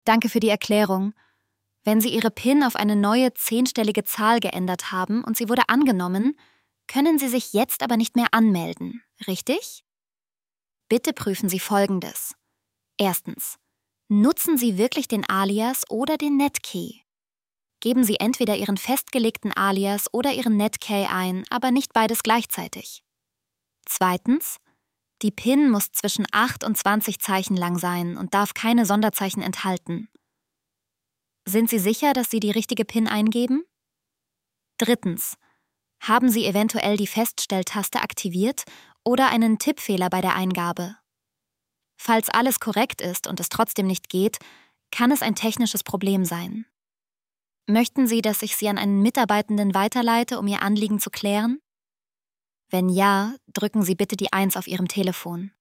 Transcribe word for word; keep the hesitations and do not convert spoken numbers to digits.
Danke für die Erklärung. Wenn Sie Ihre PIN auf eine neue zehnstellige Zahl geändert haben und sie wurde angenommen, können Sie sich jetzt aber nicht mehr anmelden, richtig? Bitte prüfen Sie Folgendes. Erstens. Nutzen Sie wirklich den Alias oder den Netkey? Geben Sie entweder Ihren festgelegten Alias oder Ihren Netkey ein, aber nicht beides gleichzeitig. Zweitens. Die PIN muss zwischen acht und zwanzig Zeichen lang sein und darf keine Sonderzeichen enthalten. Sind Sie sicher, dass Sie die richtige PIN eingeben? Drittens. Haben Sie eventuell die Feststelltaste aktiviert oder einen Tippfehler bei der Eingabe? Falls alles korrekt ist und es trotzdem nicht geht, kann es ein technisches Problem sein. Möchten Sie, dass ich Sie an einen Mitarbeitenden weiterleite, um Ihr Anliegen zu klären? Wenn ja, drücken Sie bitte die eins auf Ihrem Telefon.